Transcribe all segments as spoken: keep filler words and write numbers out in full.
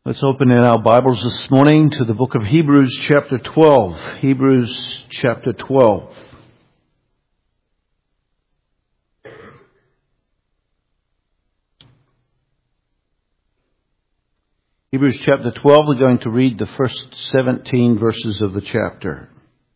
Let's open in our Bibles this morning to the book of Hebrews chapter twelve. Hebrews chapter twelve. Hebrews chapter twelve, we're going to read the first seventeen verses of the chapter.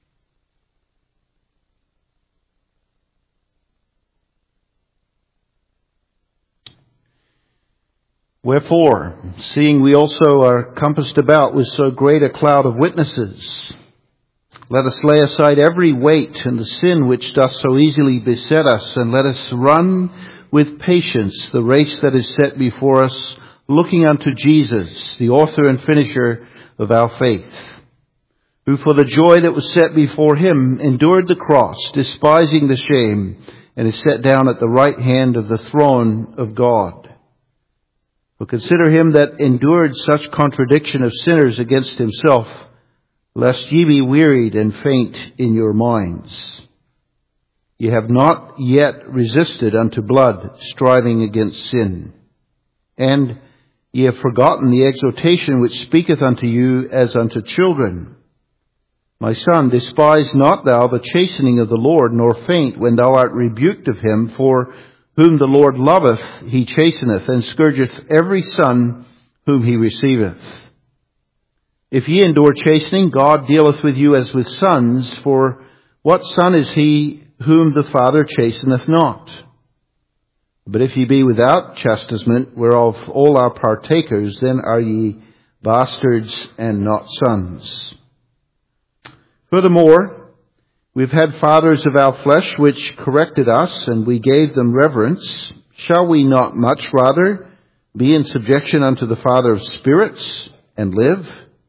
Wherefore, seeing we also are compassed about with so great a cloud of witnesses, let us lay aside every weight and the sin which doth so easily beset us, and let us run with patience the race that is set before us, looking unto Jesus, the author and finisher of our faith, who for the joy that was set before him endured the cross, despising the shame, and is set down at the right hand of the throne of God. But consider him that endured such contradiction of sinners against himself, lest ye be wearied and faint in your minds. Ye have not yet resisted unto blood, striving against sin. And ye have forgotten the exhortation which speaketh unto you as unto children. My son, despise not thou the chastening of the Lord, nor faint when thou art rebuked of him, for whom the Lord loveth, he chasteneth, and scourgeth every son whom he receiveth. If ye endure chastening, God dealeth with you as with sons, for what son is he whom the Father chasteneth not? But if ye be without chastisement, whereof all are partakers, then are ye bastards and not sons. Furthermore, we've had fathers of our flesh which corrected us, and we gave them reverence. Shall we not much rather be in subjection unto the Father of spirits and live?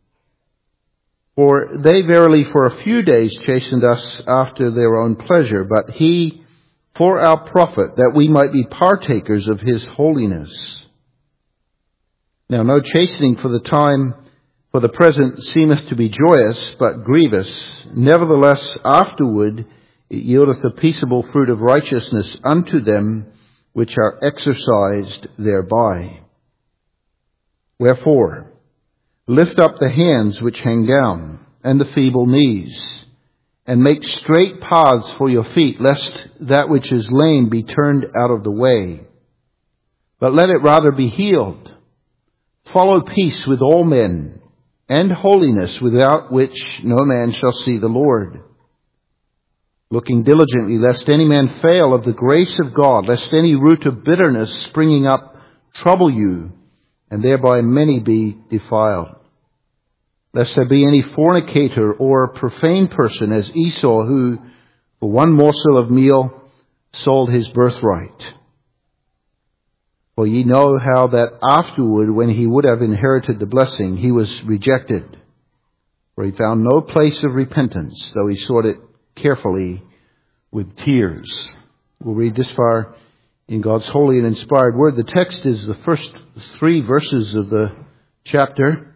For they verily for a few days chastened us after their own pleasure, but he for our profit, that we might be partakers of his holiness. Now no chastening for the time For the present seemeth to be joyous, but grievous. Nevertheless, afterward it yieldeth a peaceable fruit of righteousness unto them which are exercised thereby. Wherefore, lift up the hands which hang down, and the feeble knees, and make straight paths for your feet, lest that which is lame be turned out of the way. But let it rather be healed. Follow peace with all men, and holiness, without which no man shall see the Lord. Looking diligently, lest any man fail of the grace of God, lest any root of bitterness springing up trouble you, and thereby many be defiled. Lest there be any fornicator or profane person as Esau, who for one morsel of meal sold his birthright. For ye know how that afterward, when he would have inherited the blessing, he was rejected. For he found no place of repentance, though he sought it carefully with tears. We'll read this far in God's holy and inspired word. The text is the first three verses of the chapter.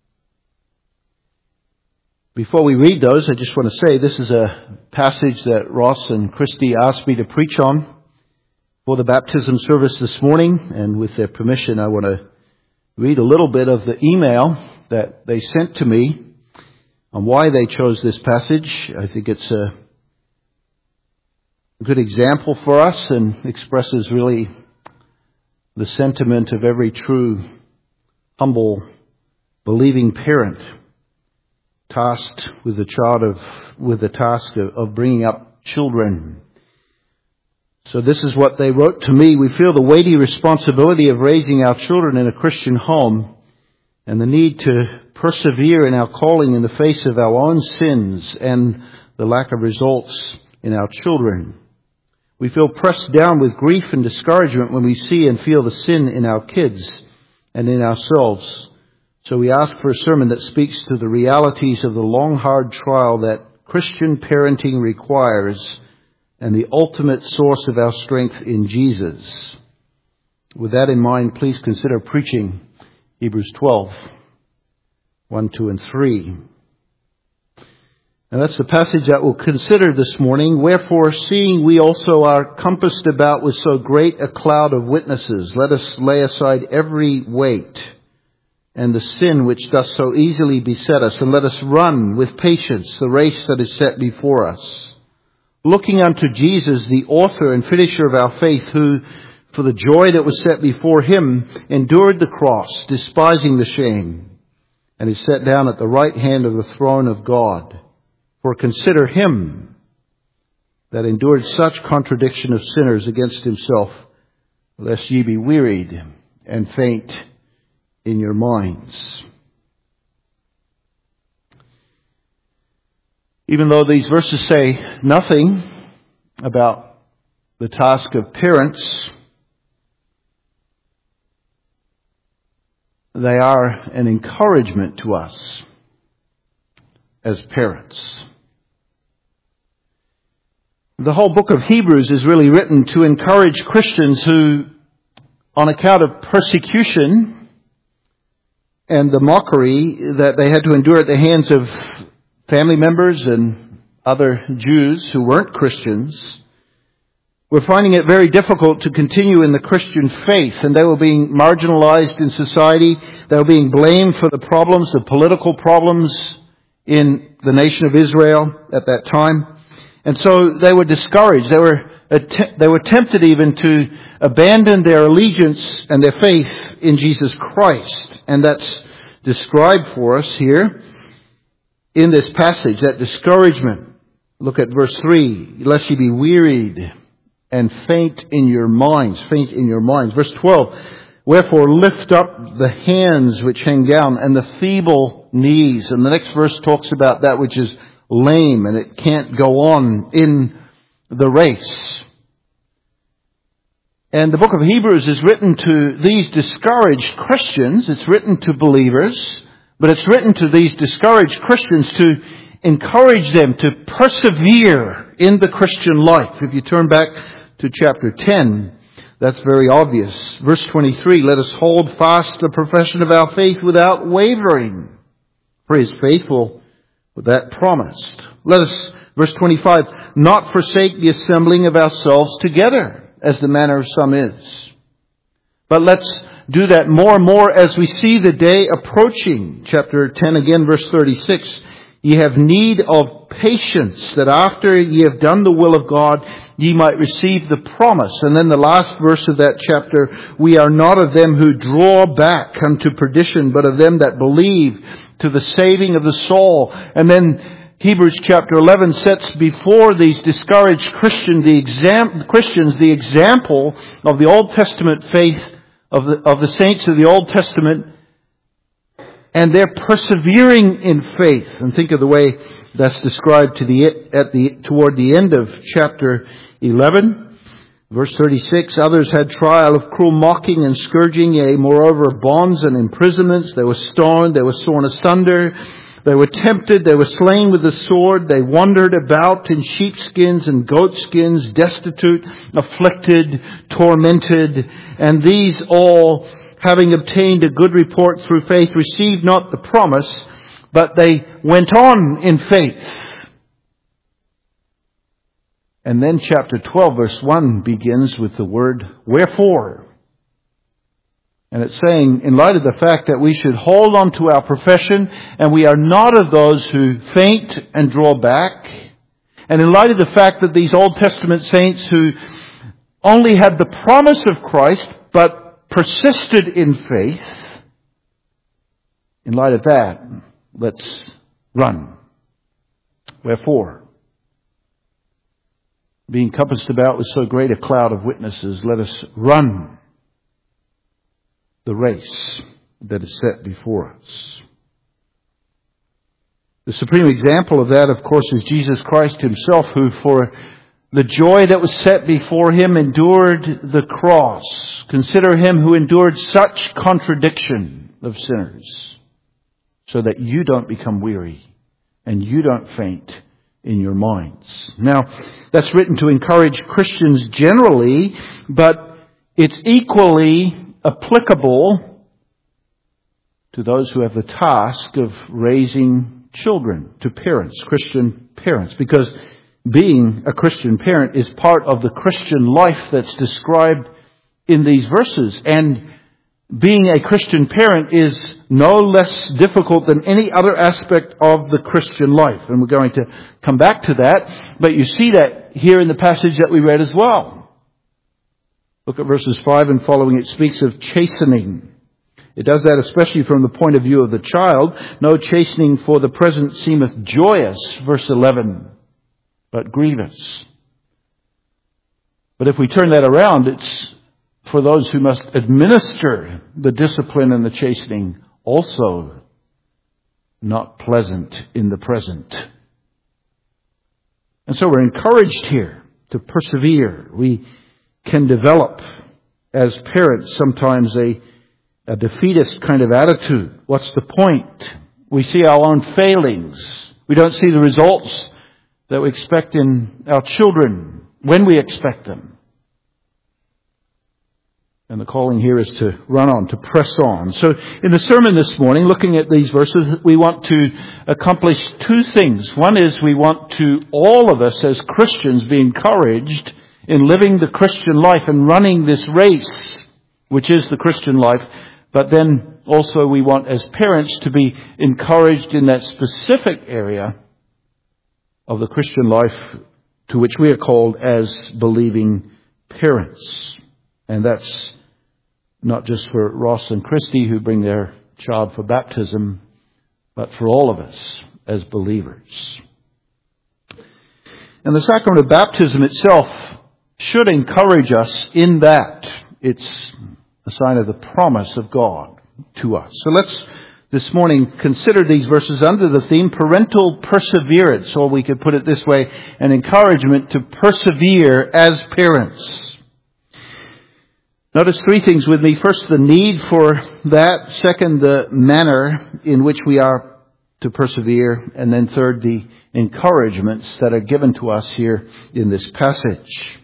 Before we read those, I just want to say this is a passage that Ross and Christy asked me to preach on for the baptism service this morning, and with their permission, I want to read a little bit of the email that they sent to me on why they chose this passage. I think it's a good example for us and expresses really the sentiment of every true, humble, believing parent tasked with the child of with the task of, of bringing up children. So this is what they wrote to me. We feel the weighty responsibility of raising our children in a Christian home and the need to persevere in our calling in the face of our own sins and the lack of results in our children. We feel pressed down with grief and discouragement when we see and feel the sin in our kids and in ourselves. So we ask for a sermon that speaks to the realities of the long, hard trial that Christian parenting requires, and the ultimate source of our strength in Jesus. With that in mind, please consider preaching Hebrews twelve, one, two, and three. And that's the passage that we'll consider this morning. Wherefore, seeing we also are compassed about with so great a cloud of witnesses, let us lay aside every weight and the sin which does so easily beset us, and let us run with patience the race that is set before us, looking unto Jesus, the author and finisher of our faith, who, for the joy that was set before him, endured the cross, despising the shame, and is set down at the right hand of the throne of God. For consider him that endured such contradiction of sinners against himself, lest ye be wearied and faint in your minds. Even though these verses say nothing about the task of parents, they are an encouragement to us as parents. The whole book of Hebrews is really written to encourage Christians who, on account of persecution and the mockery that they had to endure at the hands of family members and other Jews who weren't Christians, were finding it very difficult to continue in the Christian faith, and they were being marginalized in society. They were being blamed for the problems, the political problems in the nation of Israel at that time. And so they were discouraged. They were they were tempted even to abandon their allegiance and their faith in Jesus Christ. And that's described for us here in this passage, that discouragement. Look at verse three. Lest ye be wearied and faint in your minds. Faint in your minds. Verse twelve. Wherefore lift up the hands which hang down and the feeble knees. And the next verse talks about that which is lame and it can't go on in the race. And the book of Hebrews is written to these discouraged Christians. It's written to believers, but it's written to these discouraged Christians to encourage them to persevere in the Christian life. If you turn back to chapter ten, that's very obvious. Verse twenty-three, let us hold fast the profession of our faith without wavering, for he is faithful with that promised. Let us, verse twenty-five, not forsake the assembling of ourselves together, as the manner of some is. But let's do that more and more as we see the day approaching. Chapter ten again, verse thirty-six. Ye have need of patience, that after ye have done the will of God, ye might receive the promise. And then the last verse of that chapter, we are not of them who draw back unto perdition, but of them that believe to the saving of the soul. And then Hebrews chapter eleven sets before these discouraged Christian, the exam, Christians the example of the Old Testament faith, of the, of the saints of the Old Testament, and they're persevering in faith. And think of the way that's described to the at the toward the end of chapter eleven, verse thirty-six. Others had trial of cruel mocking and scourging, yea, moreover of bonds and imprisonments. They were stoned, they were sawn asunder, they were tempted, they were slain with the sword. They wandered about in sheepskins and goatskins, destitute, afflicted, tormented, and these all, having obtained a good report through faith, received not the promise, but they went on in faith. And then chapter twelve, verse one begins with the word, wherefore. And it's saying, in light of the fact that we should hold on to our profession, and we are not of those who faint and draw back, and in light of the fact that these Old Testament saints who only had the promise of Christ, but persisted in faith, in light of that, let's run. Wherefore, being compassed about with so great a cloud of witnesses, let us run the race that is set before us. The supreme example of that, of course, is Jesus Christ himself, who for the joy that was set before him endured the cross. Consider him who endured such contradiction of sinners, so that you don't become weary and you don't faint in your minds. Now, that's written to encourage Christians generally, but it's equally applicable to those who have the task of raising children, to parents, Christian parents, because being a Christian parent is part of the Christian life that's described in these verses. And being a Christian parent is no less difficult than any other aspect of the Christian life. And we're going to come back to that. But you see that here in the passage that we read as well. Look at verses five and following. It speaks of chastening. It does that especially from the point of view of the child. No chastening for the present seemeth joyous, verse eleven, but grievous. But if we turn that around, it's for those who must administer the discipline and the chastening, also not pleasant in the present. And so we're encouraged here to persevere. We can develop as parents sometimes a, a defeatist kind of attitude. What's the point? We see our own failings. We don't see the results that we expect in our children when we expect them. And the calling here is to run on, to press on. So in the sermon this morning, looking at these verses, we want to accomplish two things. One is we want to, all of us as Christians, be encouraged in living the Christian life and running this race, which is the Christian life. But then also we want as parents to be encouraged in that specific area of the Christian life to which we are called as believing parents. And that's not just for Ross and Christy who bring their child for baptism, but for all of us as believers. And the sacrament of baptism itself should encourage us in that. It's a sign of the promise of God to us. So let's this morning consider these verses under the theme parental perseverance, or we could put it this way, an encouragement to persevere as parents. Notice three things with me. First, the need for that. Second, the manner in which we are to persevere. And then third, the encouragements that are given to us here in this passage.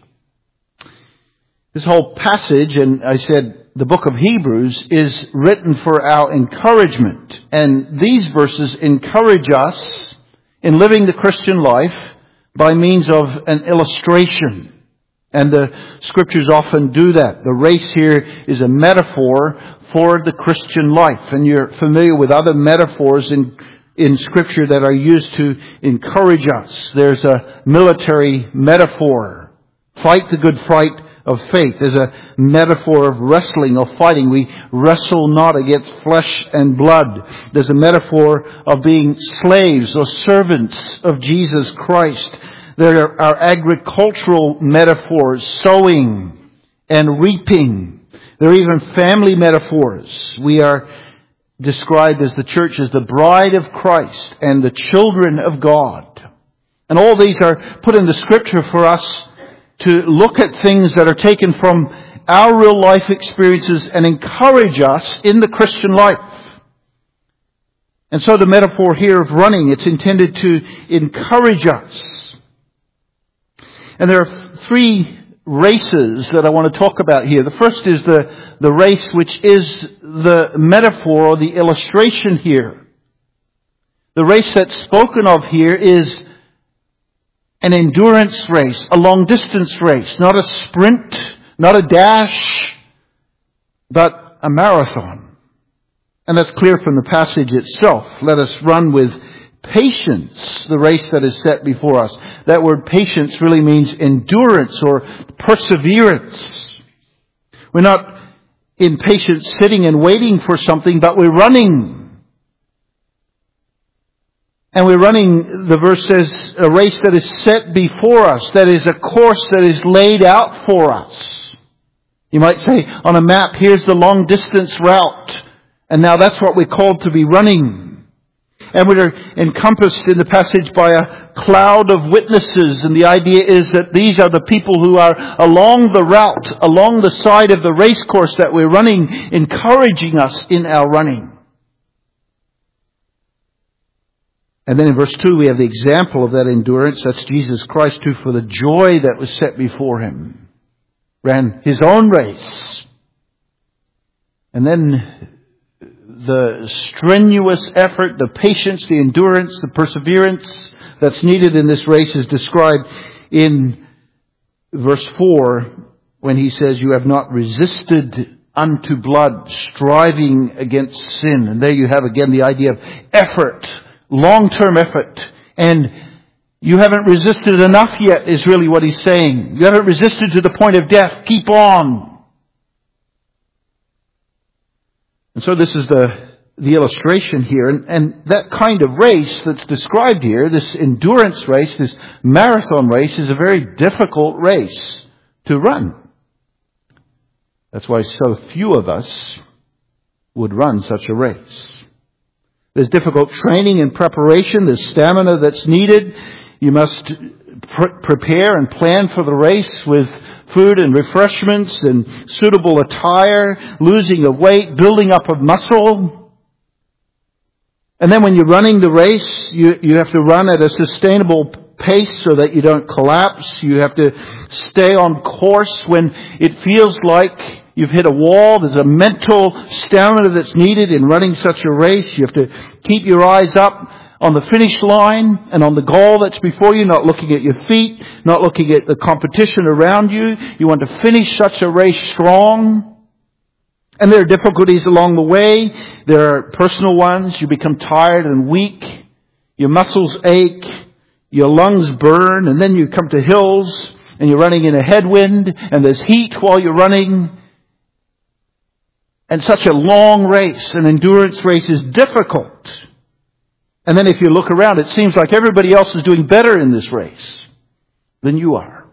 This whole passage, and I said the book of Hebrews, is written for our encouragement. And these verses encourage us in living the Christian life by means of an illustration. And the Scriptures often do that. The race here is a metaphor for the Christian life. And you're familiar with other metaphors in, in Scripture that are used to encourage us. There's a military metaphor. Fight the good fight of faith. There's a metaphor of wrestling or fighting. We wrestle not against flesh and blood. There's a metaphor of being slaves or servants of Jesus Christ. There are agricultural metaphors, sowing and reaping. There are even family metaphors. We are described as the church as the bride of Christ and the children of God. And all these are put in the Scripture for us to look at things that are taken from our real life experiences and encourage us in the Christian life. And so the metaphor here of running, it's intended to encourage us. And there are three races that I want to talk about here. The first is the, the race which is the metaphor or the illustration here. The race that's spoken of here is an endurance race, a long distance race, not a sprint, not a dash, but a marathon. And that's clear from the passage itself. Let us run with patience the race that is set before us. That word patience really means endurance or perseverance. We're not impatient sitting and waiting for something, but we're running. And we're running, the verse says, a race that is set before us. That is a course that is laid out for us. You might say, on a map, here's the long distance route. And now that's what we're called to be running. And we're encompassed in the passage by a cloud of witnesses. And the idea is that these are the people who are along the route, along the side of the race course that we're running, encouraging us in our running. And then in verse two we have the example of that endurance. That's Jesus Christ, who for the joy that was set before Him ran His own race. And then the strenuous effort, the patience, the endurance, the perseverance that's needed in this race is described in verse four when he says, you have not resisted unto blood, striving against sin. And there you have again the idea of effort, long-term effort. And you haven't resisted enough yet is really what he's saying. You haven't resisted to the point of death. Keep on. And so this is the, the illustration here. And, and that kind of race that's described here, this endurance race, this marathon race, is a very difficult race to run. That's why so few of us would run such a race. There's difficult training and preparation. There's stamina that's needed. You must pr- prepare and plan for the race with food and refreshments and suitable attire, losing of weight, building up of muscle. And then when you're running the race, you, you have to run at a sustainable pace so that you don't collapse. You have to stay on course when it feels like you've hit a wall. There's a mental stamina that's needed in running such a race. You have to keep your eyes up on the finish line and on the goal that's before you, not looking at your feet, not looking at the competition around you. You want to finish such a race strong. And there are difficulties along the way. There are personal ones. You become tired and weak. Your muscles ache. Your lungs burn. And then you come to hills and you're running in a headwind and there's heat while you're running. And such a long race, an endurance race, is difficult. And then if you look around, it seems like everybody else is doing better in this race than you are.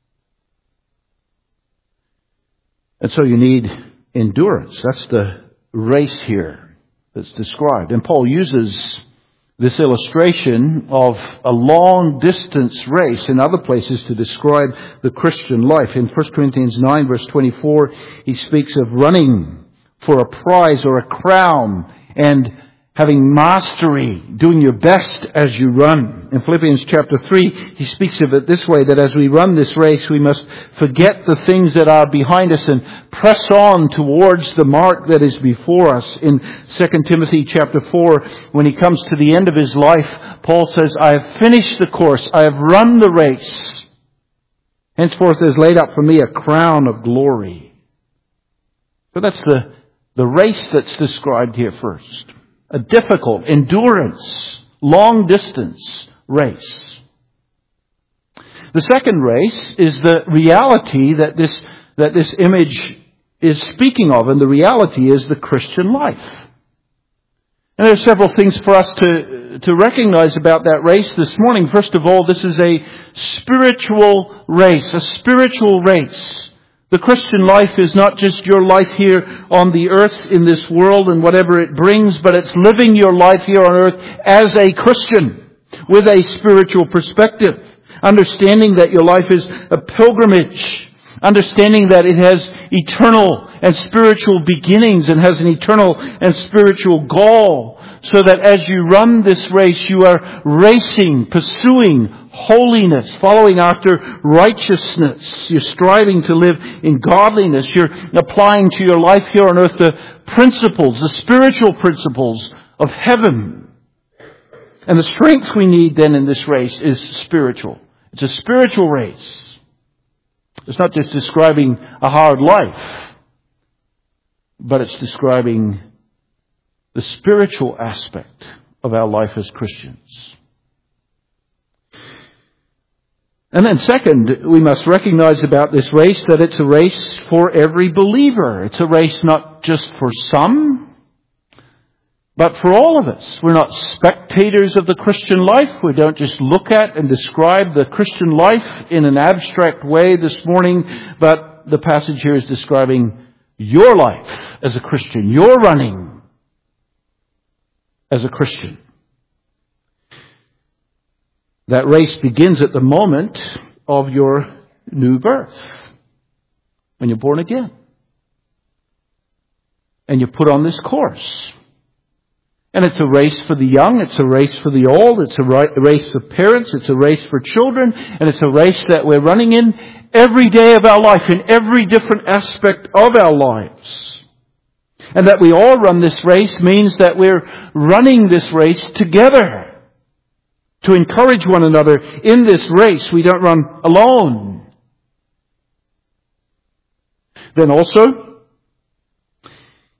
And so you need endurance. That's the race here that's described. And Paul uses this illustration of a long distance race in other places to describe the Christian life. In First Corinthians nine verse twenty-four, he speaks of running for a prize or a crown and having mastery, doing your best as you run. In Philippians chapter three, he speaks of it this way, that as we run this race, we must forget the things that are behind us and press on towards the mark that is before us. In Second Timothy chapter four, when he comes to the end of his life, Paul says, I have finished the course, I have run the race. Henceforth there is laid up for me a crown of glory. So that's the, the race that's described here first. A difficult, endurance, long distance race. The second race is the reality that this, that this image is speaking of, and the reality is the Christian life. And there are several things for us to, to recognize about that race this morning. First of all, this is a spiritual race, a spiritual race. The Christian life is not just your life here on the earth in this world and whatever it brings, but it's living your life here on earth as a Christian with a spiritual perspective. Understanding that your life is a pilgrimage. Understanding that it has eternal and spiritual beginnings and has an eternal and spiritual goal. So that as you run this race, you are racing, pursuing holiness, following after righteousness. You're striving to live in godliness. You're applying to your life here on earth the principles, the spiritual principles of heaven. And the strength we need then in this race is spiritual. It's a spiritual race. It's not just describing a hard life, but it's describing the spiritual aspect of our life as Christians. And then second, we must recognize about this race that it's a race for every believer. It's a race not just for some, but for all of us. We're not spectators of the Christian life. We don't just look at and describe the Christian life in an abstract way this morning, but the passage here is describing your life as a Christian, your running as a Christian. That race begins at the moment of your new birth, when you're born again. And you're put on this course. And it's a race for the young, it's a race for the old, it's a race for parents, it's a race for children, and it's a race that we're running in every day of our life, in every different aspect of our lives. And that we all run this race means that we're running this race together to encourage one another in this race. We don't run alone. Then also,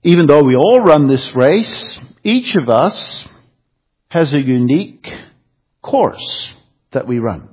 even though we all run this race, each of us has a unique course that we run.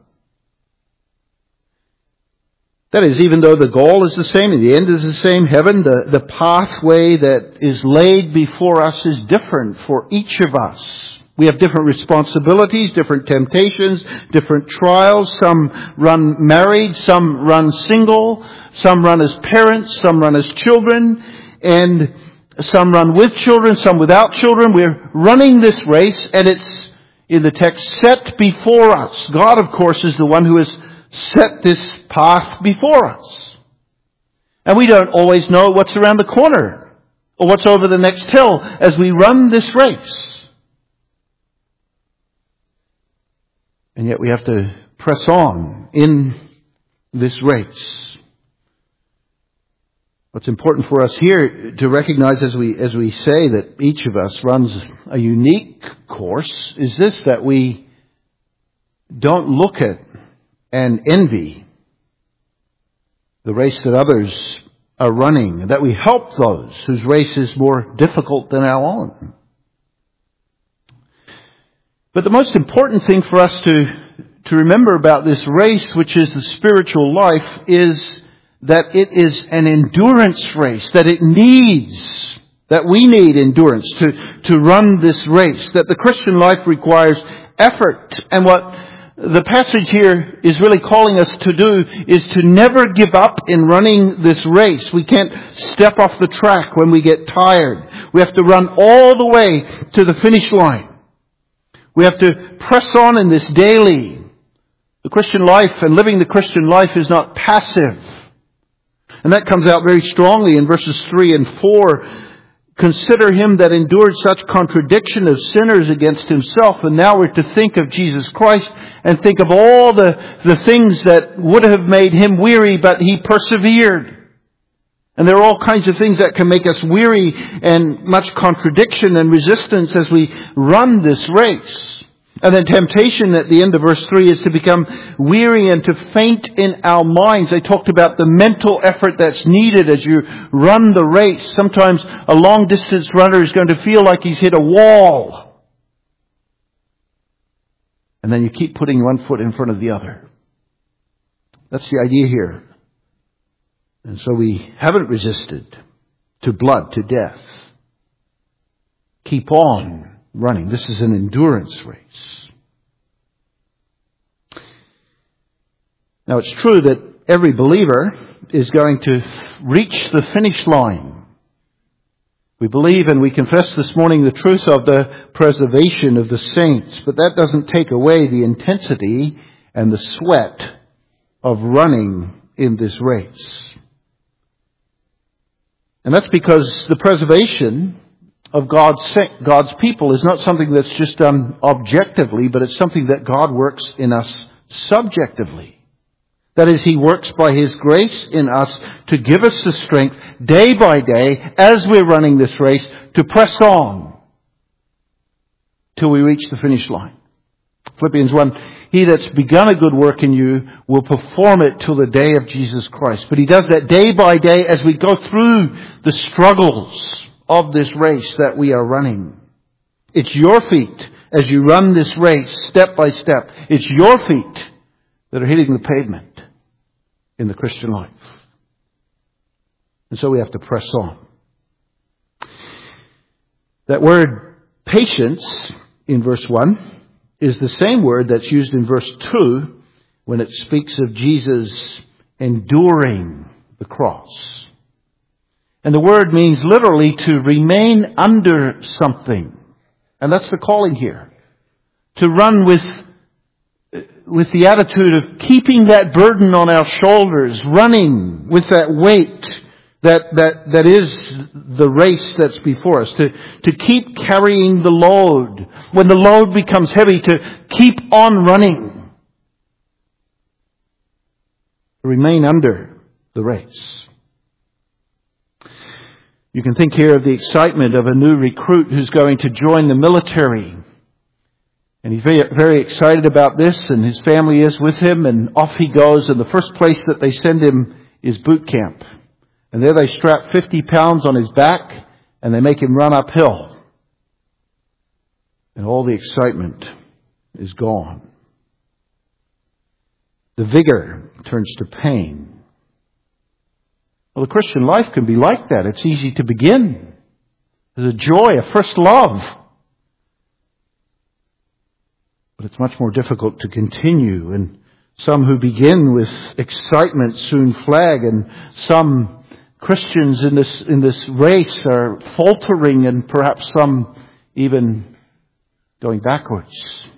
That is, even though the goal is the same and the end is the same, heaven, the, the pathway that is laid before us is different for each of us. We have different responsibilities, different temptations, different trials. Some run married, some run single, some run as parents, some run as children, and some run with children, some without children. We're running this race, and it's, in the text, set before us. God, of course, is the one who has set this path before us. And we don't always know what's around the corner or what's over the next hill as we run this race. And yet we have to press on in this race. What's important for us here to recognize as we as we say that each of us runs a unique course is this, that we don't look at and envy the race that others are running, that we help those whose race is more difficult than our own. But the most important thing for us to, to remember about this race, which is the spiritual life, is that it is an endurance race, that it needs, that we need endurance to, to run this race, that the Christian life requires effort. And what the passage here is really calling us to do is to never give up in running this race. We can't step off the track when we get tired. We have to run all the way to the finish line. We have to press on in this daily. The Christian life and living the Christian life is not passive. And that comes out very strongly in verses three and four. Consider him that endured such contradiction of sinners against himself. And now we're to think of Jesus Christ and think of all the, the things that would have made him weary, but he persevered. And there are all kinds of things that can make us weary and much contradiction and resistance as we run this race. And then temptation at the end of verse three is to become weary and to faint in our minds. I talked about the mental effort that's needed as you run the race. Sometimes a long distance runner is going to feel like he's hit a wall. And then you keep putting one foot in front of the other. That's the idea here. And so we haven't resisted to blood, to death. Keep on running. This is an endurance race. Now it's true that every believer is going to reach the finish line. We believe and we confess this morning the truth of the preservation of the saints, but that doesn't take away the intensity and the sweat of running in this race. And that's because the preservation of God's God's people is not something that's just done objectively, but it's something that God works in us subjectively. That is, he works by his grace in us to give us the strength day by day as we're running this race to press on till we reach the finish line. Philippians one, he that's begun a good work in you will perform it till the day of Jesus Christ. But he does that day by day as we go through the struggles of this race that we are running. It's your feet as you run this race step by step. It's your feet that are hitting the pavement in the Christian life. And so we have to press on. That word patience in verse one is the same word that's used in verse two when it speaks of Jesus enduring the cross. And the word means literally to remain under something. And that's the calling here. To run with, with the attitude of keeping that burden on our shoulders, running with that weight that, that, that is the race that's before us. To, to keep carrying the load. When the load becomes heavy, to keep on running. To remain under the race. You can think here of the excitement of a new recruit who's going to join the military. And he's very, very excited about this, and his family is with him, and off he goes. And the first place that they send him is boot camp. And there they strap fifty pounds on his back, and they make him run uphill. And all the excitement is gone. The vigor turns to pain. Well, the Christian life can be like that. It's easy to begin. There's a joy, a first love. But it's much more difficult to continue. And some who begin with excitement soon flag, and some Christians in this in this race are faltering, and perhaps some even going backwards.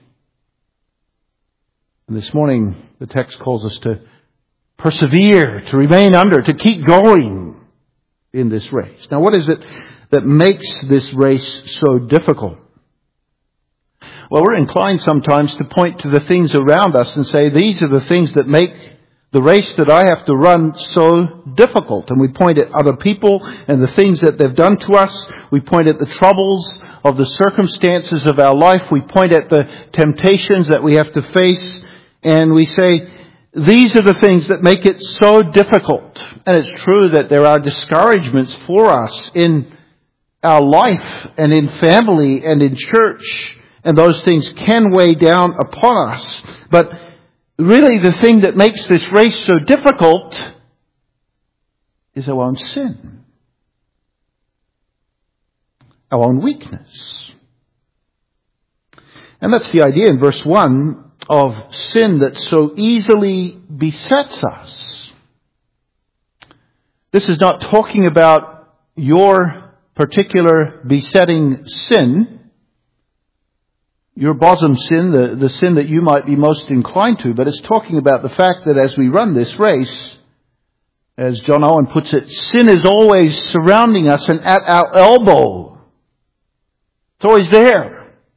And this morning, the text calls us to persevere, to remain under, to keep going in this race. Now, what is it that makes this race so difficult? Well, we're inclined sometimes to point to the things around us and say, these are the things that make the race that I have to run so difficult. And we point at other people and the things that they've done to us. We point at the troubles of the circumstances of our life. We point at the temptations that we have to face. And we say, these are the things that make it so difficult. And it's true that there are discouragements for us in our life and in family and in church. And those things can weigh down upon us. But really the thing that makes this race so difficult is our own sin. Our own weakness. And that's the idea in verse one of sin that so easily besets us. This is not talking about your particular besetting sin, your bosom sin, the, the sin that you might be most inclined to, but it's talking about the fact that as we run this race, as John Owen puts it, sin is always surrounding us and at our elbow. It's always there.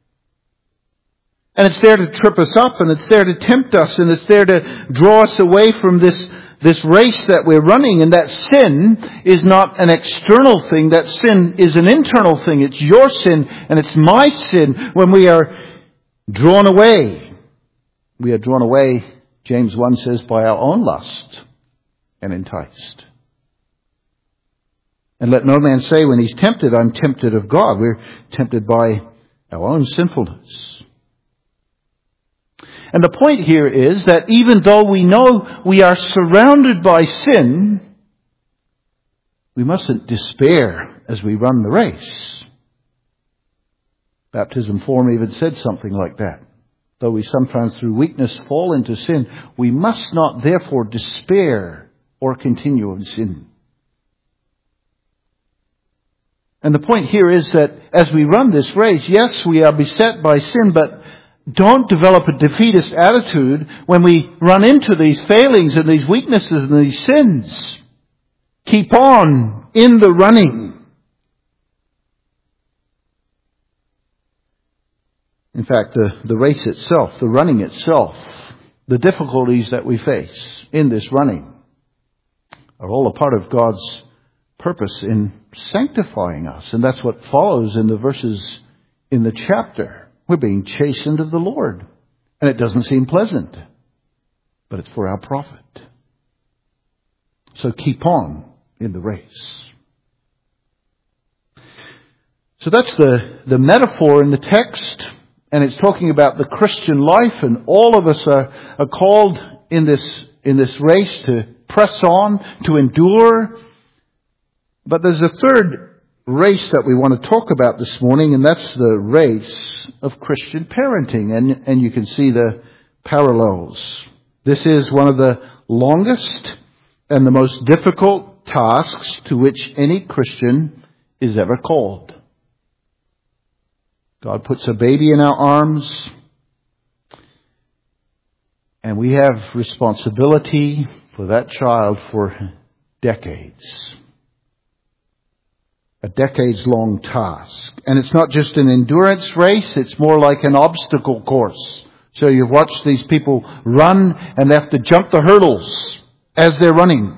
And it's there to trip us up, and it's there to tempt us, and it's there to draw us away from this, this race that we're running. And that sin is not an external thing. That sin is an internal thing. It's your sin, and it's my sin. When we are drawn away, we are drawn away, James one says, by our own lust and enticed. And let no man say when he's tempted, I'm tempted of God. We're tempted by our own sinfulness. And the point here is that even though we know we are surrounded by sin, we mustn't despair as we run the race. Baptism Forum even said something like that. Though we sometimes through weakness fall into sin, we must not therefore despair or continue in sin. And the point here is that as we run this race, yes, we are beset by sin, but don't develop a defeatist attitude when we run into these failings and these weaknesses and these sins. Keep on in the running. In fact, the, the race itself, the running itself, the difficulties that we face in this running are all a part of God's purpose in sanctifying us. And that's what follows in the verses in the chapter. We're being chastened of the Lord. And it doesn't seem pleasant. But it's for our profit. So keep on in the race. So that's the, the metaphor in the text. And it's talking about the Christian life. And all of us are, are called in this, in this race to press on, to endure. But there's a third race that we want to talk about this morning, and that's the race of Christian parenting. And, and you can see the parallels. This is one of the longest and the most difficult tasks to which any Christian is ever called. God puts a baby in our arms, and we have responsibility for that child for decades. A decades-long task. And it's not just an endurance race, it's more like an obstacle course. So you've watched these people run and they have to jump the hurdles as they're running.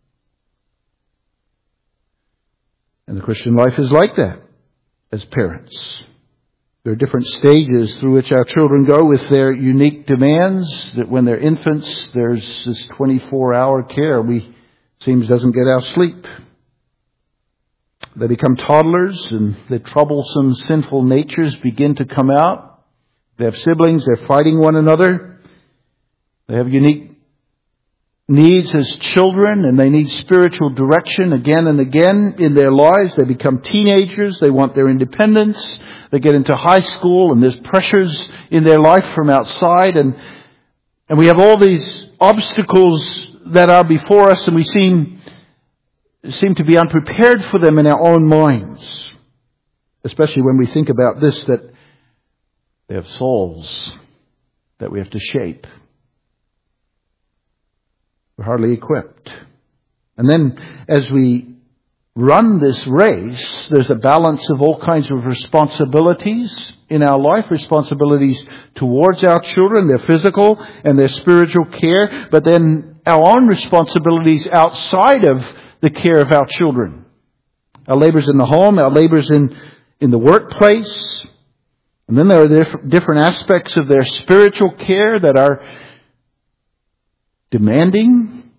And the Christian life is like that as parents. There are different stages through which our children go with their unique demands. That when they're infants, there's this twenty-four hour care. We seems doesn't get our sleep. They become toddlers and their troublesome, sinful natures begin to come out. They have siblings, they're fighting one another. They have unique needs as children and they need spiritual direction again and again in their lives. They become teenagers, they want their independence. They get into high school and there's pressures in their life from outside and and we have all these obstacles that are before us and we seem seem to be unprepared for them in our own minds. Especially when we think about this, that they have souls that we have to shape. We're hardly equipped. And then as we run this race, there's a balance of all kinds of responsibilities in our life. Responsibilities towards our children, their physical and their spiritual care. But then our own responsibilities outside of the care of our children. Our labors in the home, our labors in, in the workplace. And then there are different aspects of their spiritual care that are demanding.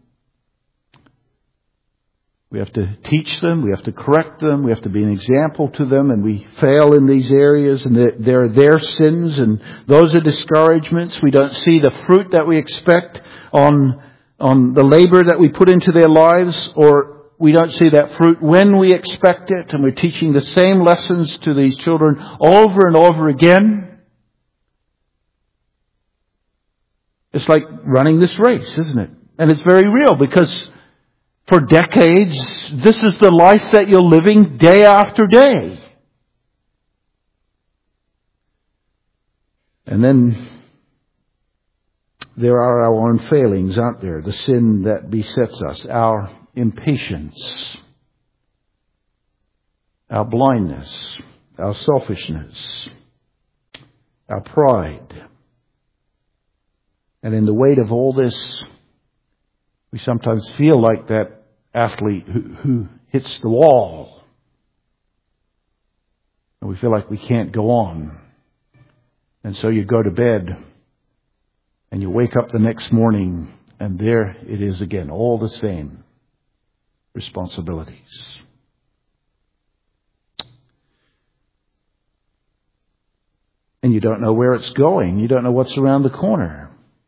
We have to teach them, we have to correct them, we have to be an example to them, and we fail in these areas, and they're their sins, and those are discouragements. We don't see the fruit that we expect on on the labor that we put into their lives, or we don't see that fruit when we expect it, and we're teaching the same lessons to these children over and over again. It's like running this race, isn't it? And it's very real because for decades, this is the life that you're living day after day. And then there are our own failings, aren't there? The sin that besets us, our impatience, our blindness, our selfishness, our pride. And in the weight of all this, we sometimes feel like that athlete who, who hits the wall. And we feel like we can't go on. And so you go to bed and you wake up the next morning and there it is again, all the same responsibilities. And you don't know where it's going. You don't know what's around the corner.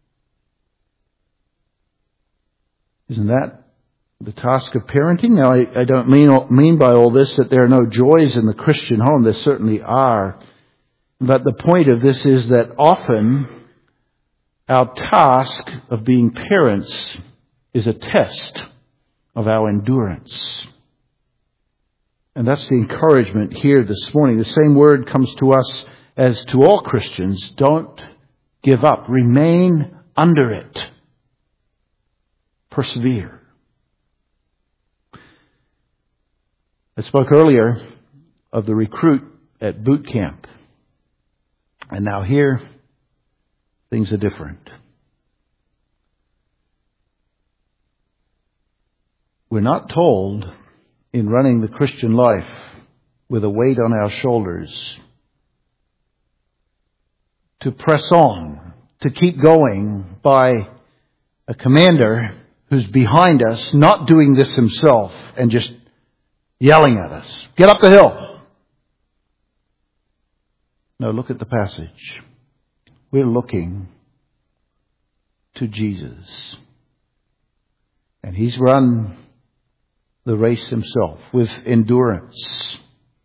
Isn't that the task of parenting? Now, I, I don't mean, mean by all this that there are no joys in the Christian home. There certainly are. But the point of this is that often our task of being parents is a test of our endurance. And that's the encouragement here this morning. The same word comes to us as to all Christians. Don't give up. Remain under it. Persevere. I spoke earlier of the recruit at boot camp. And now here, things are different. We're not told in running the Christian life with a weight on our shoulders to press on, to keep going by a commander who's behind us, not doing this himself and just yelling at us. Get up the hill. No, look at the passage. We're looking to Jesus. And He's run the race Himself with endurance.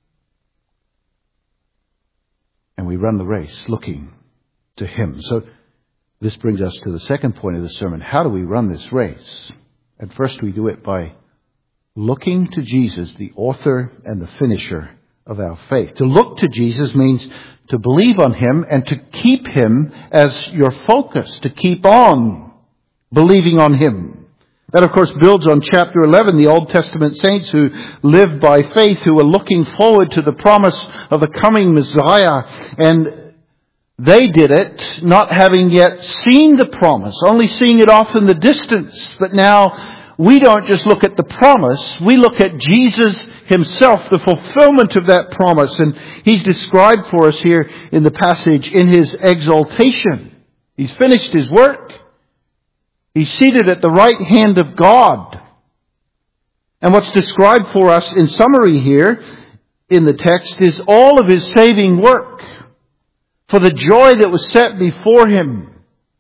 And we run the race looking to Him. So this brings us to the second point of the sermon. How do we run this race? And first we do it by looking to Jesus, the author and the finisher of our faith. To look to Jesus means to believe on Him and to keep Him as your focus, to keep on believing on Him. That, of course, builds on chapter eleven, the Old Testament saints who lived by faith, who were looking forward to the promise of a coming Messiah. And they did it not having yet seen the promise, only seeing it off in the distance. But now we don't just look at the promise, we look at Jesus Himself, the fulfillment of that promise. And He's described for us here in the passage in His exaltation. He's finished His work. He's seated at the right hand of God. And what's described for us in summary here in the text is all of his saving work. For the joy that was set before him,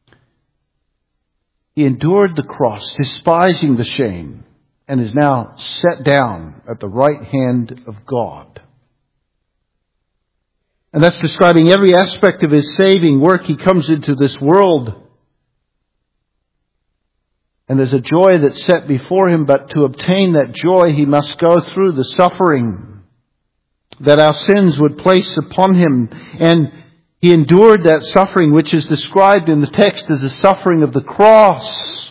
he endured the cross, despising the shame, and is now set down at the right hand of God. And that's describing every aspect of his saving work. He comes into this world, and there's a joy that's set before him, but to obtain that joy, he must go through the suffering that our sins would place upon him. And he endured that suffering, which is described in the text as the suffering of the cross.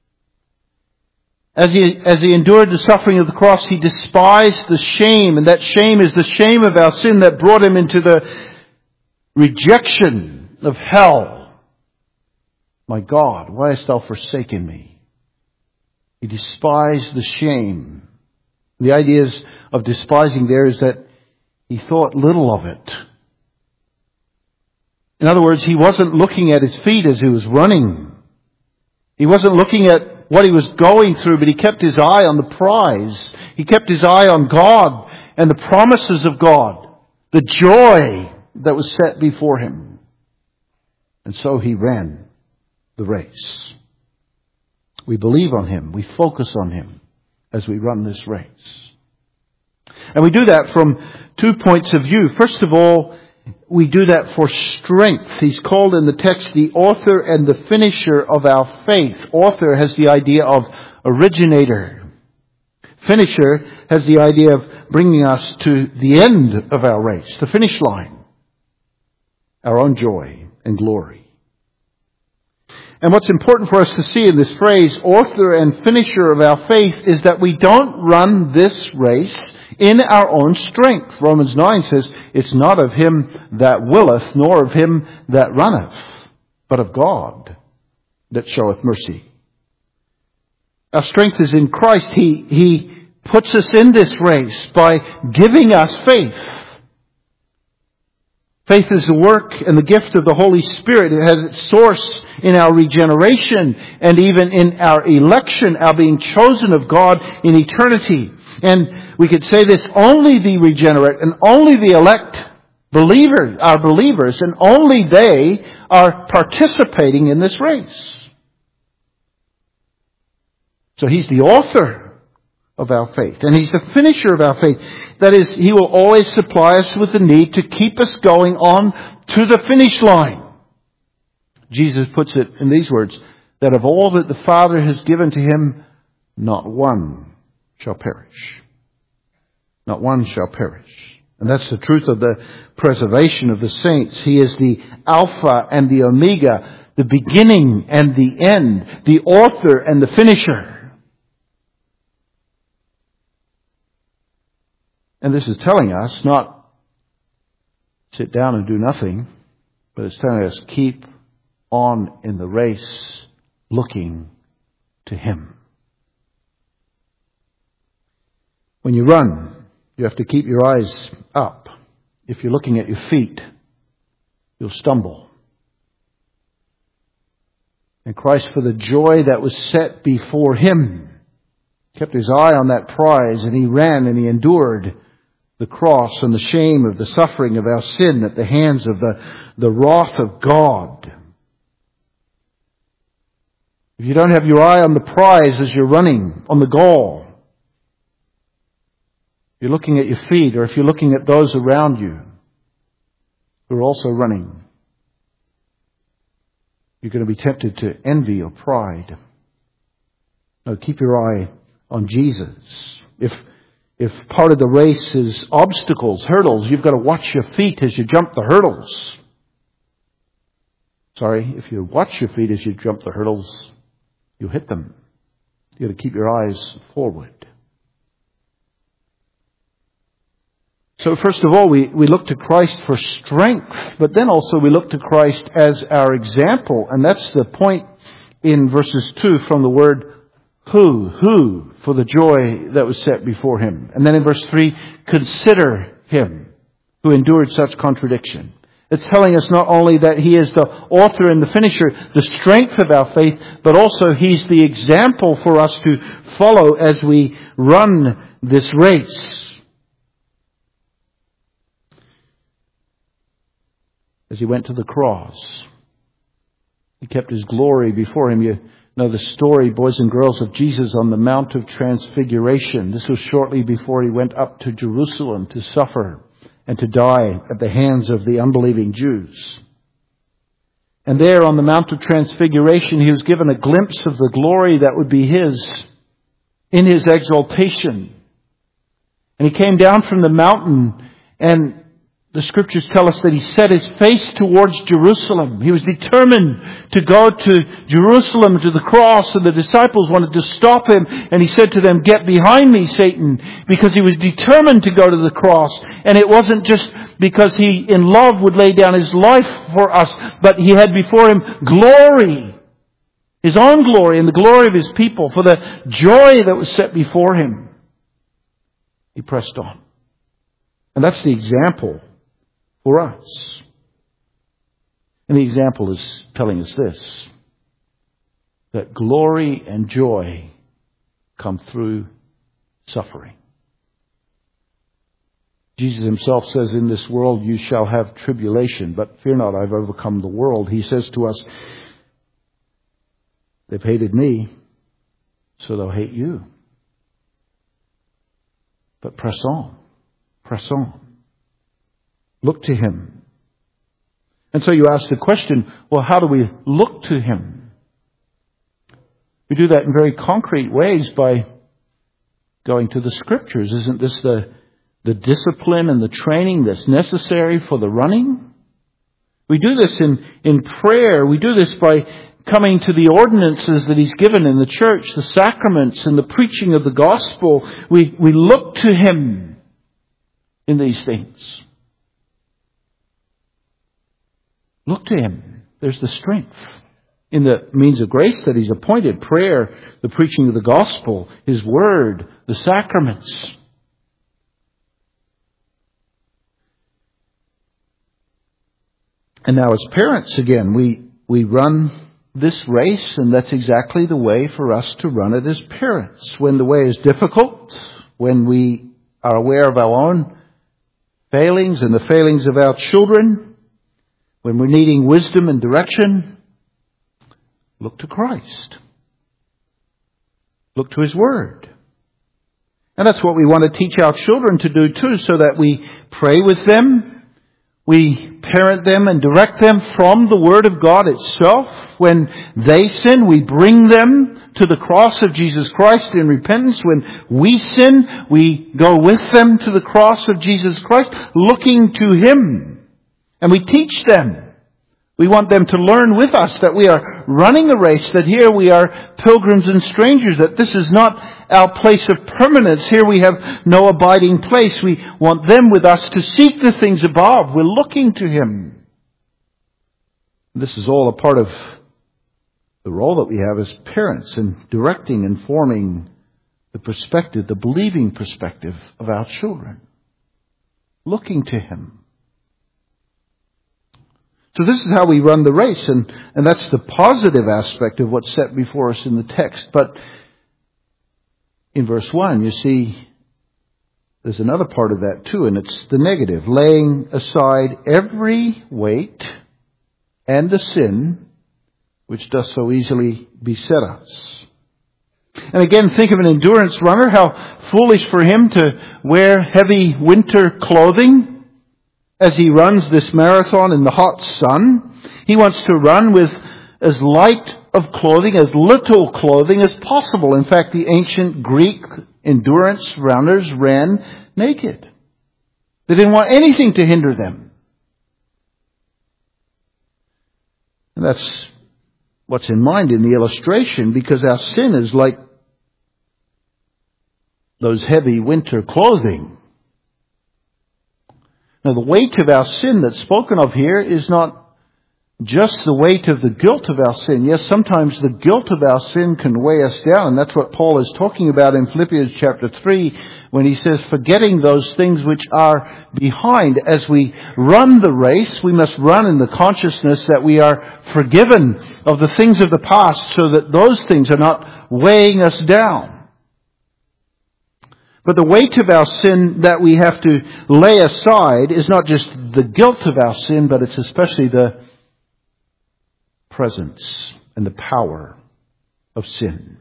As he, as he endured the suffering of the cross, he despised the shame, and that shame is the shame of our sin that brought him into the rejection of hell. My God, why hast thou forsaken me? He despised the shame. The idea is, of despising there is that he thought little of it. In other words, he wasn't looking at his feet as he was running. He wasn't looking at what he was going through, but he kept his eye on the prize. He kept his eye on God and the promises of God, the joy that was set before him. And so he ran the race. We believe on him. We focus on him as we run this race. And we do that from two points of view. First of all, we do that for strength. He's called in the text the author and the finisher of our faith. Author has the idea of originator. Finisher has the idea of bringing us to the end of our race, the finish line, our own joy and glory. And what's important for us to see in this phrase, author and finisher of our faith, is that we don't run this race in our own strength. Romans nine says, it's not of him that willeth, nor of him that runneth, but of God that showeth mercy. Our strength is in Christ. He, He puts us in this race by giving us faith. Faith is the work and the gift of the Holy Spirit. It has its source in our regeneration and even in our election, our being chosen of God in eternity. And we could say this, only the regenerate and only the elect believers are believers, and only they are participating in this race. So he's the author of our faith, and he's the finisher of our faith. That is, he will always supply us with the need to keep us going on to the finish line. Jesus puts it in these words, that of all that the Father has given to him, not one shall perish. Not one shall perish. And that's the truth of the preservation of the saints. He is the Alpha and the Omega, the beginning and the end, the author and the finisher. And this is telling us not sit down and do nothing, but it's telling us keep on in the race looking to him. When you run, you have to keep your eyes up. If you're looking at your feet, you'll stumble. And Christ, for the joy that was set before him, kept his eye on that prize, and he ran and he endured the cross and the shame of the suffering of our sin at the hands of the, the wrath of God. If you don't have your eye on the prize as you're running, on the goal, you're looking at your feet, or if you're looking at those around you who are also running, you're going to be tempted to envy or pride. No, keep your eye on Jesus. If If part of the race is obstacles, hurdles, you've got to watch your feet as you jump the hurdles. Sorry, if you watch your feet as you jump the hurdles, you hit them. You've got to keep your eyes forward. So first of all, we, we look to Christ for strength, but then also we look to Christ as our example. And that's the point in verses two from the word Who, who, for the joy that was set before him. And then in verse three, consider him who endured such contradiction. It's telling us not only that He is the author and the finisher, the strength of our faith, but also He's the example for us to follow as we run this race. As He went to the cross, He kept His glory before Him. You know the story, boys and girls, of Jesus on the Mount of Transfiguration. This was shortly before He went up to Jerusalem to suffer and to die at the hands of the unbelieving Jews. And there on the Mount of Transfiguration, He was given a glimpse of the glory that would be His in His exaltation. And He came down from the mountain, and the Scriptures tell us that He set His face towards Jerusalem. He was determined to go to Jerusalem, to the cross, and the disciples wanted to stop Him. And He said to them, "Get behind me, Satan," because He was determined to go to the cross. And it wasn't just because He, in love, would lay down His life for us, but He had before Him glory, His own glory and the glory of His people. For the joy that was set before Him, He pressed on. And that's the example for us. And the example is telling us this, that glory and joy come through suffering. Jesus Himself says, "In this world you shall have tribulation, but fear not, I've overcome the world." He says to us, they've hated me, so they'll hate you. But press on. Press on. Look to Him. And so you ask the question, well, how do we look to Him? We do that in very concrete ways by going to the Scriptures. Isn't this the, the discipline and the training that's necessary for the running? We do this in, in prayer. We do this by coming to the ordinances that He's given in the church, the sacraments and the preaching of the gospel. We, we look to Him in these things. Look to Him. There's the strength in the means of grace that He's appointed. Prayer, the preaching of the gospel, His word, the sacraments. And now as parents, again, we, we run this race, and that's exactly the way for us to run it as parents. When the way is difficult, when we are aware of our own failings and the failings of our children, when we're needing wisdom and direction, look to Christ. Look to His Word. And that's what we want to teach our children to do too, so that we pray with them, we parent them and direct them from the Word of God itself. When they sin, we bring them to the cross of Jesus Christ in repentance. When we sin, we go with them to the cross of Jesus Christ, looking to Him. And we teach them. We want them to learn with us that we are running a race, that here we are pilgrims and strangers, that this is not our place of permanence. Here we have no abiding place. We want them with us to seek the things above. We're looking to Him. This is all a part of the role that we have as parents in directing and forming the perspective, the believing perspective of our children. Looking to Him. So this is how we run the race, and, and that's the positive aspect of what's set before us in the text. But in verse one, you see, there's another part of that too, and it's the negative. Laying aside every weight and the sin which does so easily beset us. And again, think of an endurance runner, how foolish for him to wear heavy winter clothing as he runs this marathon in the hot sun. He wants to run with as light of clothing, as little clothing as possible. In fact, the ancient Greek endurance runners ran naked. They didn't want anything to hinder them. And that's what's in mind in the illustration, because our sin is like those heavy winter clothing. Now, the weight of our sin that's spoken of here is not just the weight of the guilt of our sin. Yes, sometimes the guilt of our sin can weigh us down, and that's what Paul is talking about in Philippians chapter three when he says, forgetting those things which are behind. As we run the race, we must run in the consciousness that we are forgiven of the things of the past so that those things are not weighing us down. But the weight of our sin that we have to lay aside is not just the guilt of our sin, but it's especially the presence and the power of sin.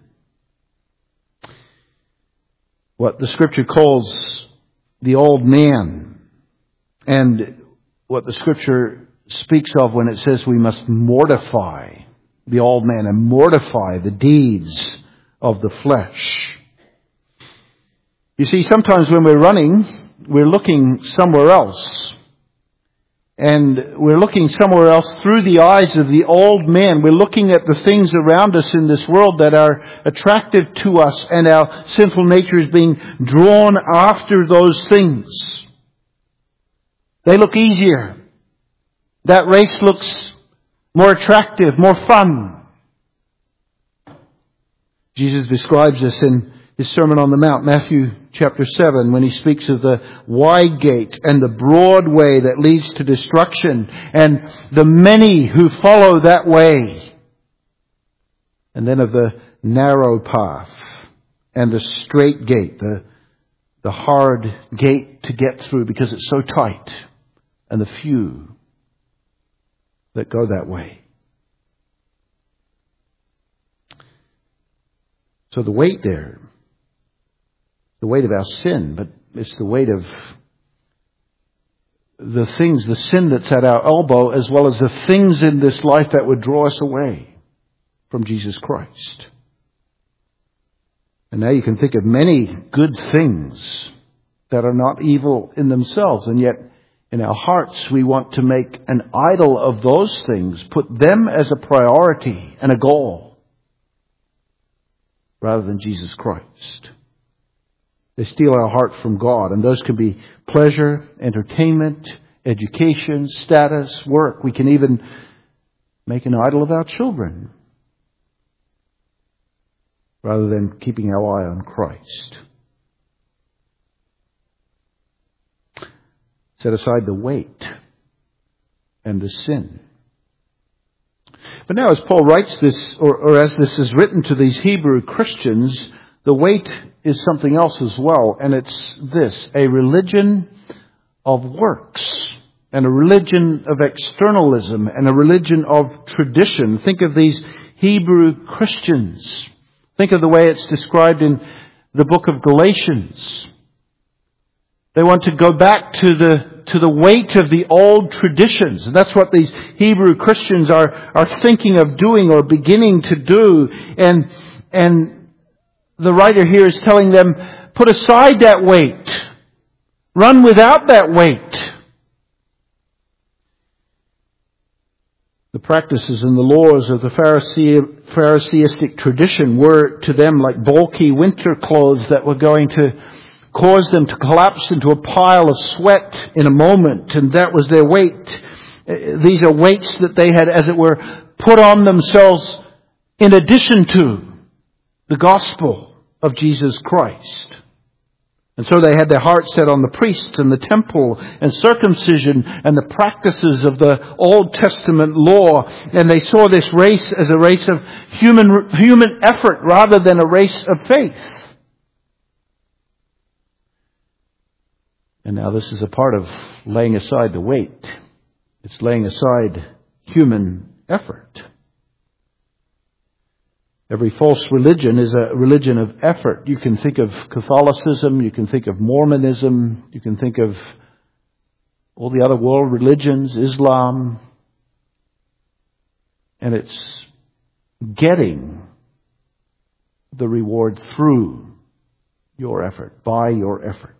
What the Scripture calls the old man, and what the Scripture speaks of when it says we must mortify the old man and mortify the deeds of the flesh. You see, sometimes when we're running, we're looking somewhere else. And we're looking somewhere else through the eyes of the old man. We're looking at the things around us in this world that are attractive to us, and our sinful nature is being drawn after those things. They look easier. That race looks more attractive, more fun. Jesus describes this in His Sermon on the Mount, Matthew chapter seven, when He speaks of the wide gate and the broad way that leads to destruction and the many who follow that way. And then of the narrow path and the straight gate, the, the hard gate to get through because it's so tight, and the few that go that way. So the weight there, the weight of our sin, but it's the weight of the things, the sin that's at our elbow, as well as the things in this life that would draw us away from Jesus Christ. And now you can think of many good things that are not evil in themselves, and yet in our hearts we want to make an idol of those things, put them as a priority and a goal, rather than Jesus Christ. They steal our heart from God, and those can be pleasure, entertainment, education, status, work. We can even make an idol of our children, rather than keeping our eye on Christ. Set aside the weight and the sin. But now as Paul writes this, or, or as this is written to these Hebrew Christians, the weight is something else as well, and it's this: a religion of works, and a religion of externalism, and a religion of tradition. Think of these Hebrew Christians. Think of the way it's described in the book of Galatians. They want to go back to the to the weight of the old traditions. And that's what these Hebrew Christians are, are thinking of doing or beginning to do. And, and the writer here is telling them, put aside that weight. Run without that weight. The practices and the laws of the Pharisee, Phariseistic tradition were to them like bulky winter clothes that were going to cause them to collapse into a pile of sweat in a moment, and that was their weight. These are weights that they had, as it were, put on themselves in addition to the gospel of Jesus Christ. And so they had their hearts set on the priests and the temple and circumcision and the practices of the Old Testament law, and they saw this race as a race of human human effort rather than a race of faith. And now this is a part of laying aside the weight. It's laying aside human effort. Every false religion is a religion of effort. You can think of Catholicism, you can think of Mormonism, you can think of all the other world religions, Islam. And it's getting the reward through your effort, by your effort.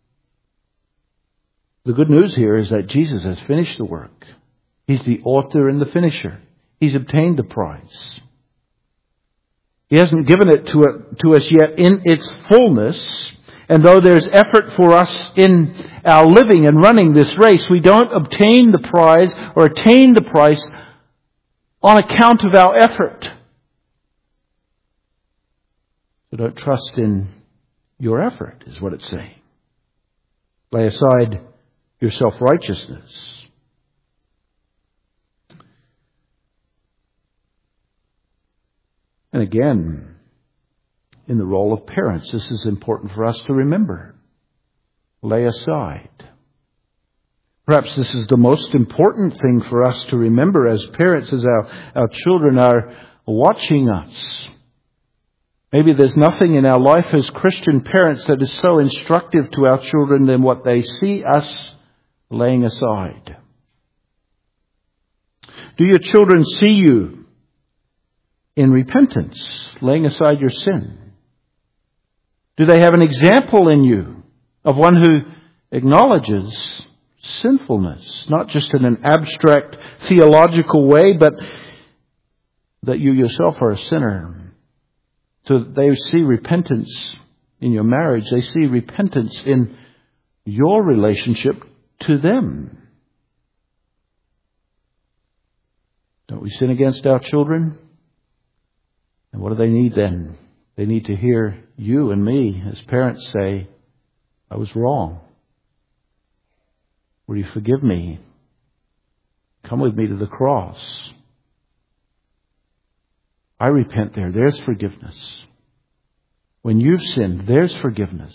The good news here is that Jesus has finished the work. He's the author and the finisher. He's obtained the prize. He hasn't given it to, it to us yet in its fullness. And though there's effort for us in our living and running this race, we don't obtain the prize or attain the prize on account of our effort. So don't trust in your effort, is what it's saying. Lay aside your self-righteousness. And again, in the role of parents, this is important for us to remember. Lay aside. Perhaps this is the most important thing for us to remember as parents, as our, our children are watching us. Maybe there's nothing in our life as Christian parents that is so instructive to our children than what they see us laying aside. Do your children see you in repentance, laying aside your sin? Do they have an example in you of one who acknowledges sinfulness, not just in an abstract theological way, but that you yourself are a sinner? So they see repentance in your marriage. They see repentance in your relationship to them. Don't we sin against our children? And what do they need then? They need to hear you and me as parents say, I was wrong. Will you forgive me? Come with me to the cross. I repent there. There's forgiveness. When you've sinned, there's forgiveness.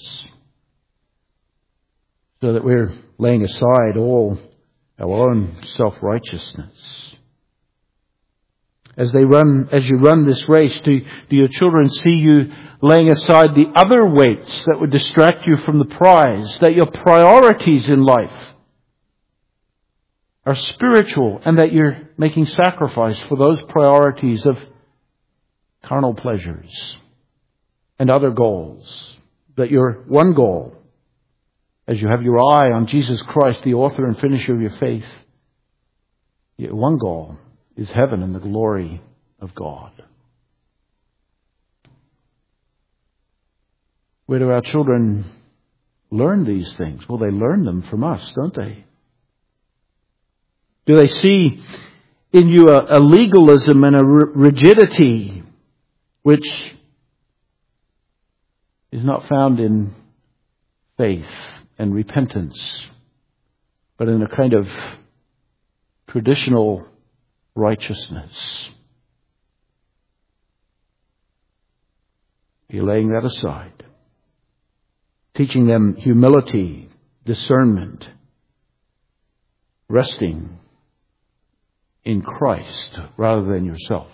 So that we're laying aside all our own self-righteousness. As they run, as you run this race, do, do your children see you laying aside the other weights that would distract you from the prize? That your priorities in life are spiritual and that you're making sacrifice for those priorities of carnal pleasures and other goals. That your one goal, as you have your eye on Jesus Christ, the author and finisher of your faith, your one goal is heaven and the glory of God. Where do our children learn these things? Well, they learn them from us, don't they? Do they see in you a, a legalism and a r- rigidity which is not found in faith and repentance, but in a kind of traditional righteousness? You're laying that aside. Teaching them humility, discernment, resting in Christ rather than yourself.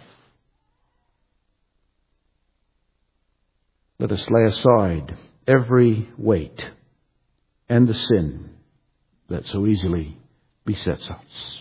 Let us lay aside every weight and the sin that so easily besets us.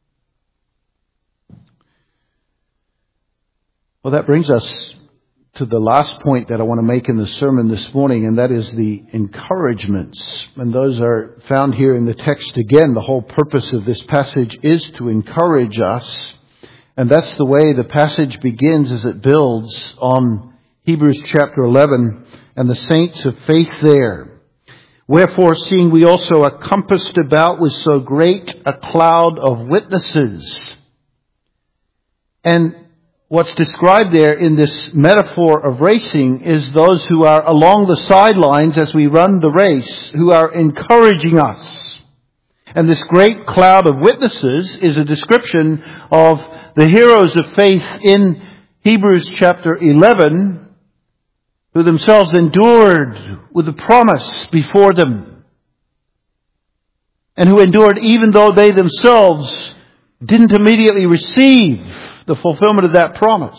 Well, that brings us to the last point that I want to make in the sermon this morning, and that is the encouragements. And those are found here in the text again. The whole purpose of this passage is to encourage us. And that's the way the passage begins as it builds on Hebrews chapter eleven and the saints of faith there. Wherefore, seeing we also are compassed about with so great a cloud of witnesses. And what's described there in this metaphor of racing is those who are along the sidelines as we run the race, who are encouraging us. And this great cloud of witnesses is a description of the heroes of faith in Hebrews chapter eleven, who themselves endured with the promise before them. And who endured even though they themselves didn't immediately receive the fulfillment of that promise.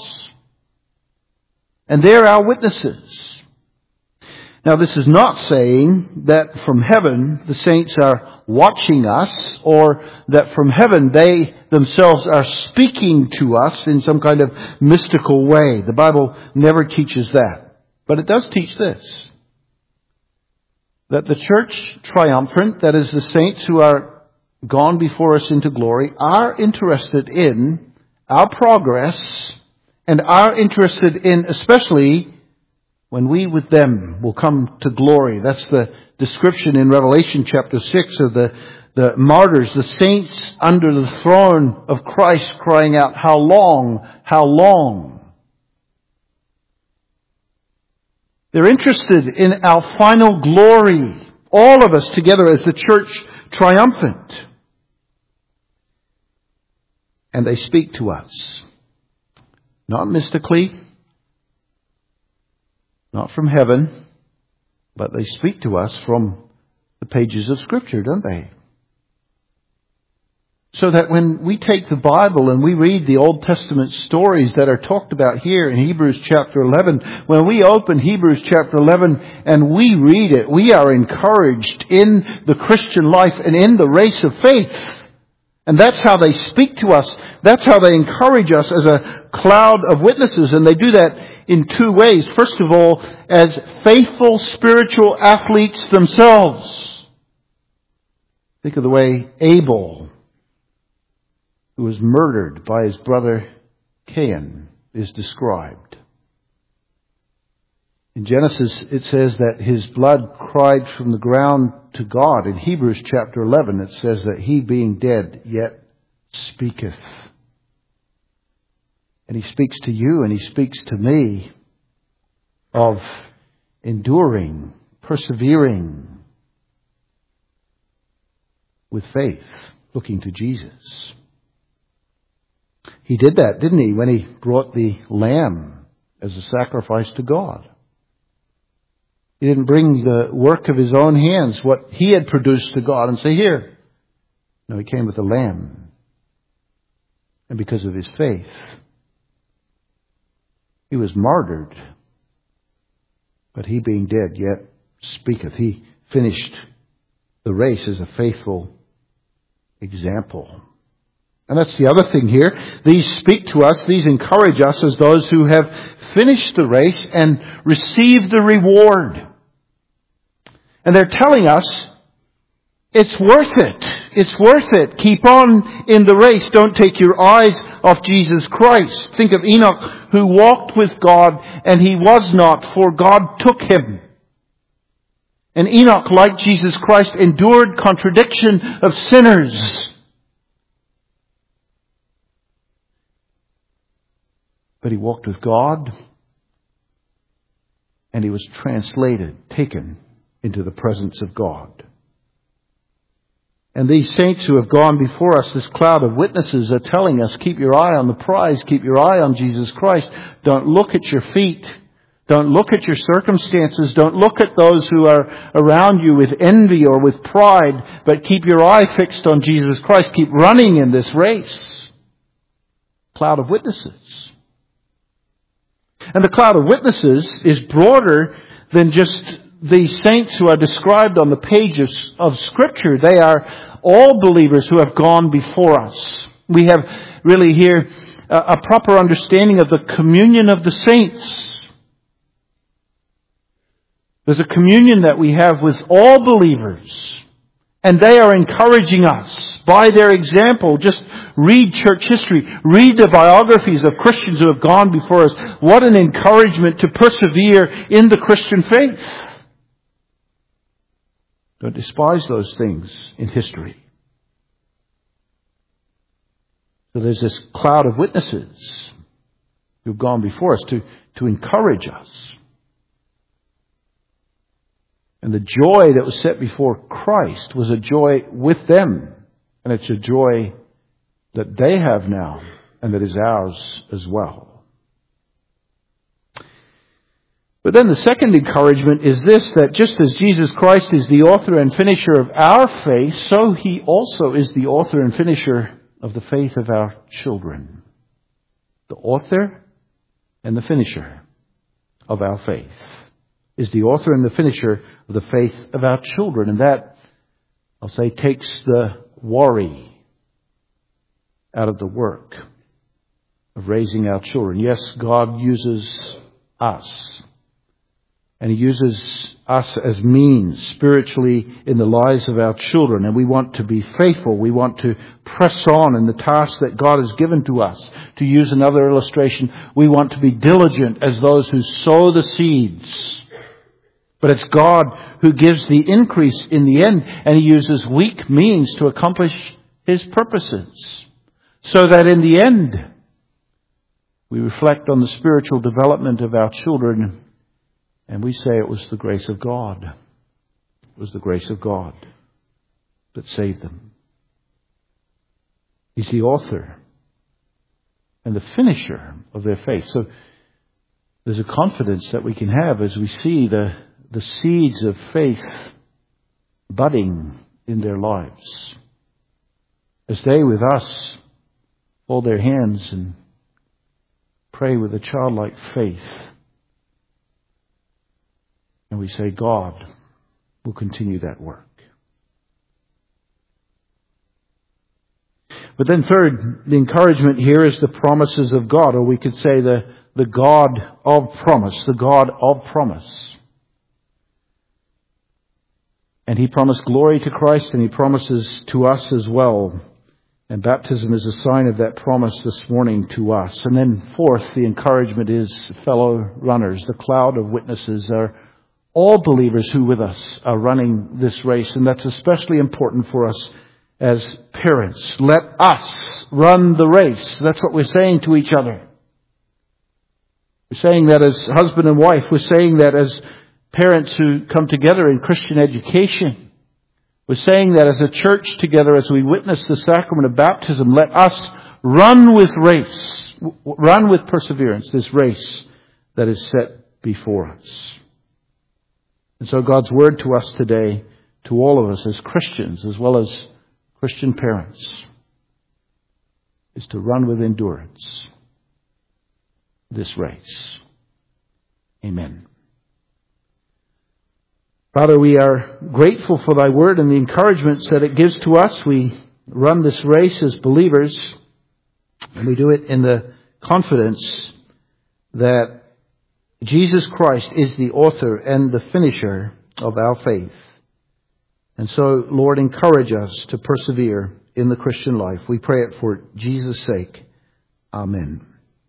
And they're our witnesses. Now, this is not saying that from heaven the saints are watching us, or that from heaven they themselves are speaking to us in some kind of mystical way. The Bible never teaches that. But it does teach this, that the church triumphant, that is the saints who are gone before us into glory, are interested in our progress and are interested in, especially when we with them will come to glory. That's the description in Revelation chapter six of the, the martyrs, the saints under the throne of Christ crying out, "How long? How long?" They're interested in our final glory, all of us together as the church triumphant. And they speak to us, not mystically, not from heaven, but they speak to us from the pages of Scripture, don't they? So that when we take the Bible and we read the Old Testament stories that are talked about here in Hebrews chapter eleven, when we open Hebrews chapter eleven and we read it, we are encouraged in the Christian life and in the race of faith. And that's how they speak to us. That's how they encourage us as a cloud of witnesses. And they do that in two ways. First of all, as faithful spiritual athletes themselves. Think of the way Abel, who was murdered by his brother Cain, is described. In Genesis, it says that his blood cried from the ground to God. In Hebrews chapter eleven, it says that he, being dead, yet speaketh. And he speaks to you and he speaks to me of enduring, persevering with faith, looking to Jesus. He did that, didn't he, when he brought the lamb as a sacrifice to God. He didn't bring the work of his own hands, what he had produced, to God and say, "Here." No, he came with a lamb. And because of his faith, he was martyred. But he, being dead, yet speaketh. He finished the race as a faithful example. And that's the other thing here. These speak to us, these encourage us as those who have finished the race and received the reward. And they're telling us, it's worth it. It's worth it. Keep on in the race. Don't take your eyes off Jesus Christ. Think of Enoch, who walked with God, and he was not, for God took him. And Enoch, like Jesus Christ, endured contradiction of sinners. But he walked with God, and he was translated, taken into the presence of God. And these saints who have gone before us, this cloud of witnesses, are telling us, keep your eye on the prize, keep your eye on Jesus Christ. Don't look at your feet. Don't look at your circumstances. Don't look at those who are around you with envy or with pride, but keep your eye fixed on Jesus Christ. Keep running in this race. Cloud of witnesses. And the cloud of witnesses is broader than just the saints who are described on the pages of Scripture. They are all believers who have gone before us. We have really here a proper understanding of the communion of the saints. There's a communion that we have with all believers. And they are encouraging us by their example. Just read church history. Read the biographies of Christians who have gone before us. What an encouragement to persevere in the Christian faith. Don't despise those things in history. So there's this cloud of witnesses who've gone before us to, to encourage us. And the joy that was set before Christ was a joy with them. And it's a joy that they have now and that is ours as well. But then the second encouragement is this, that just as Jesus Christ is the author and finisher of our faith, so He also is the author and finisher of the faith of our children. The author and the finisher of our faith is the author and the finisher of the faith of our children. And that, I'll say, takes the worry out of the work of raising our children. Yes, God uses us. And He uses us as means spiritually in the lives of our children. And we want to be faithful. We want to press on in the task that God has given to us. To use another illustration, we want to be diligent as those who sow the seeds. But it's God who gives the increase in the end, and He uses weak means to accomplish His purposes. So that in the end, we reflect on the spiritual development of our children, and we say it was the grace of God. It was the grace of God that saved them. He's the author and the finisher of their faith. So there's a confidence that we can have as we see the, the seeds of faith budding in their lives. As they with us hold their hands and pray with a childlike faith. And we say, God will continue that work. But then third, the encouragement here is the promises of God, or we could say the, the God of promise, the God of promise. And He promised glory to Christ, and He promises to us as well. And baptism is a sign of that promise this morning to us. And then fourth, the encouragement is fellow runners. The cloud of witnesses are all believers who with us are running this race. And that's especially important for us as parents. Let us run the race. That's what we're saying to each other. We're saying that as husband and wife. We're saying that as parents who come together in Christian education. We're saying that as a church together, as we witness the sacrament of baptism, let us run with race, run with perseverance, this race that is set before us. And so God's word to us today, to all of us as Christians, as well as Christian parents, is to run with endurance this race. Amen. Father, we are grateful for Thy word and the encouragements that it gives to us. We run this race as believers, and we do it in the confidence that Jesus Christ is the author and the finisher of our faith. And so, Lord, encourage us to persevere in the Christian life. We pray it for Jesus' sake. Amen.